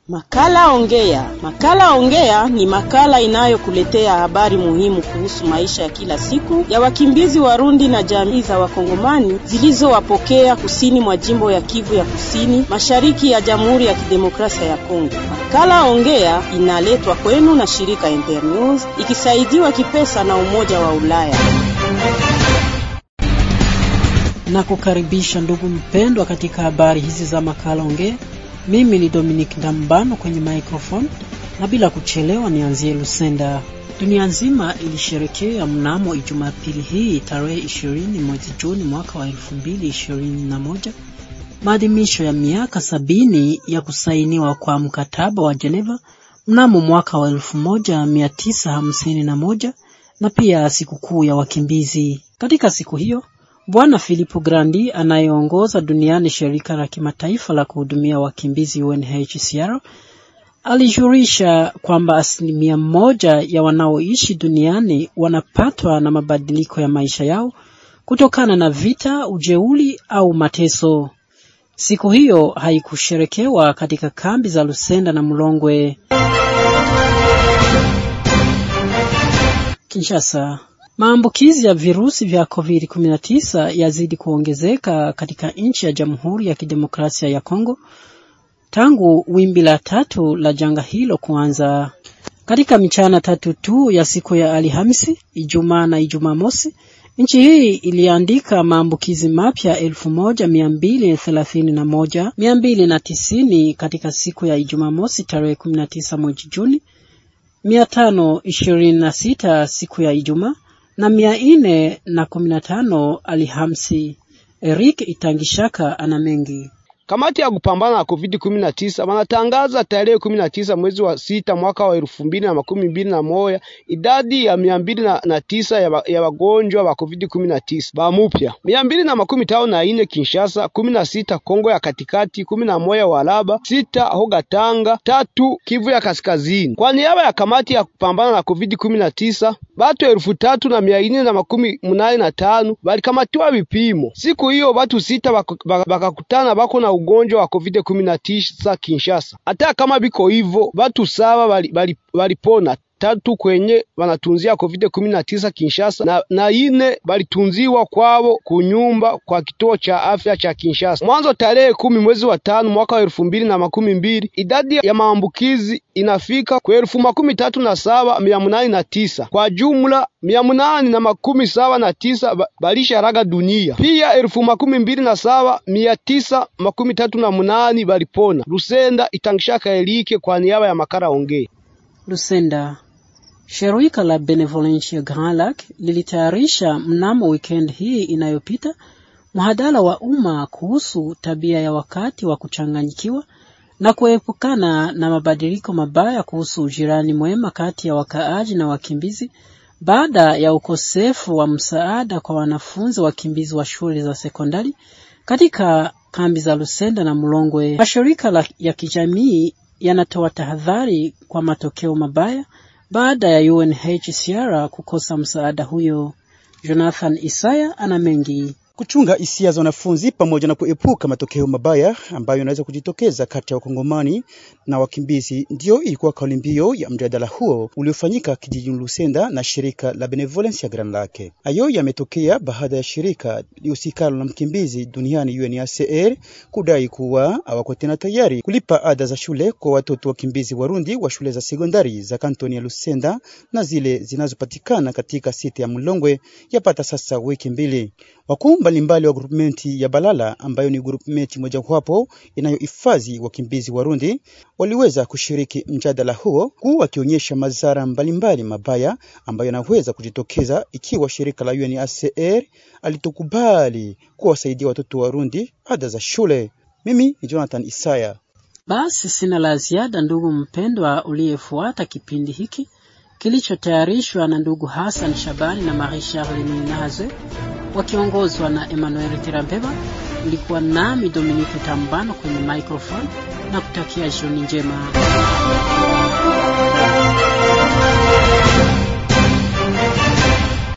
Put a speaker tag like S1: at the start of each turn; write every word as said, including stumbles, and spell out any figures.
S1: Makala Ongea. Makala Ongea ni makala inayokuletea habari muhimu kuhusu maisha ya kila siku ya wakimbizi Warundi na jamii za Wakongomani zilizowapokea kusini mwa jimbo ya Kivu ya Kusini, mashariki ya Jamhuri ya Kidemokrasia ya Kongo. Makala Ongea inaletwa kwenu na shirika Internews ikisaidiwa kipesa na Umoja wa Ulaya.
S2: Na kukaribisha ndugu mpendwa katika habari hizi za Makala Ongea. Mimi ni Dominic Ndambano kwenye microphone, na bila kuchelewa nianzie Lusenda. Dunia nzima ilisherekea mnamo Jumapili hii tarehe ishirini mwezi Juni mwaka wa elfu mbili ishirini na moja maadhimisho ya miaka sabini ya kusainiwa kwa mkataba wa Geneva mnamo mwaka wa elfu moja mia tisa hamsini na moja na pia sikukuu ya wakimbizi. Katika siku hiyo, Bwana Filippo Grandi anayeongoza duniani shirika la kimataifa la kuhudumia wakimbizi U N H C R alijulisha kwamba asilimia moja ya wanaoishi duniani wanapatwa na mabadiliko ya maisha yao kutokana na vita, ujeuri au mateso. Siku hiyo haikusherekewa katika kambi za Lusenda na Mulongwe. Kinshasa. Maambukizi ya virusi vya covid kumi na tisa yazidi kuongezeka katika nchi ya Jamhuri ya Kidemokrasia ya Kongo tangu wimbi la tatu la janga hilo kuanza. Katika michana tatu tu ya siku ya Alhamisi, Ijumaa na Ijumamosi, nchi hii iliandika maambukizi mapya elfu moja mia mbili thelathini na moja, mia mbili tisini katika siku ya Ijumamosi tarehe kumi na tisa mwezi Juni, mia tano ishirini na sita siku ya Ijumaa na mia nne na kumi na tano Alhamisi. Eric Itangishaka ana mengi.
S3: Kamati ya kupambana na covid kumi na tisa wanatangaza tarehe kumi na tisa mwezi wa sita mwaka wa elfu mbili na makumi mbili na moja idadi ya mia mbili na tisa ya, ya wagonjwa wa covid kumi na tisa ba mupya. mia mbili na makumi tano na nne Kinshasa, kumi na sita Kongo ya Katikati, kumi na moja Walaba, sita Hogatanga, tatu Kivu ya Kaskazini. Kwa niaba ya kamati ya kupambana na covid kumi na tisa, watu elfu tatu na mia nne na makumi munane na tano walikamatiwa vipimo. Siku hiyo watu sita wakakutana bako na ugonjwa wa covid kumi na tisa Kinshasa. Hata kama biko hivyo, watu saba walipona, wali, wali tatu kwenye wanatunzia covid kumi na tisa Kinshasa na, na ine walitunziwa kwao kunyumba kwa kituo cha afya cha Kinshasa. Mwanzo tarehe kumi mwezi wa tano mwaka wa elfu mbili na makumi mbili idadi ya maambukizi inafika kwa elfu makumi tatu na saba mia munani na tisa. Kwa jumla mia munani na makumi saba na tisa balisha raga dunia. Pia elfu makumi mbili na saba mia tisa makumi tatu na munani balipona. Lusenda, Itangishaka Elike kwa niaba ya Makala Ongea.
S2: Lusenda. Shirika la Benevolencia Grand Lac lilitayarisha mnamo weekend hii inayopita mhadhara wa umma kuhusu tabia ya wakati wa kuchanganyikiwa na kuepukana na mabadiliko mabaya kuhusu ujirani mwema kati ya wakaaji na wakimbizi baada ya ukosefu wa msaada kwa wanafunzi wakimbizi wa shule za sekondari katika kambi za Lusenda na Mulongwe. Mashirika ya kijamii yanatoa tahadhari kwa matokeo mabaya baada ya U N H C R kukosa msaada huyo. Jonathan Isaya ana mengi.
S4: Kuchunga hisia za wanafunzi pamoja na kuepuka matokeo mabaya ambayo yanaweza kujitokeza kati ya wakongomani na wakimbizi ndio ilikuwa kauli mbiu ya mjadala huo uliofanyika kijijini Lusenda na shirika la Benevolencia Grand Lac. Hayo yametokea baada ya shirika lihusikalo na mkimbizi duniani U N H C R kudai kuwa hawako tena tayari kulipa ada za shule kwa watoto wakimbizi Warundi wa shule za sekondari za kantoni ya Lusenda na zile zinazopatikana katika site ya Mulongwe yapata sasa wiki mbili. Wakuu mbalimbali wa grupmenti ya Balala ambayo ni grupmenti moja wapo inayohifadhi wakimbizi Warundi waliweza kushiriki mjadala huo, huku wakionyesha madhara mbalimbali mabaya ambayo yanaweza kujitokeza ikiwa shirika la U N H C R alitukubali kuwasaidia watoto Warundi ada za shule. Mimi ni Jonathan Isaya.
S2: Basi sina la ziada ndugu mpendwa uliyefuata kipindi hiki kilichotayarishwa na ndugu Hassan Shabani na Marie Charles Ninazwe wakiongozwa na Emmanuel Tirambeba. Nilikuwa nami Dominique Tambano kwenye microphone na kutakia jioni njema.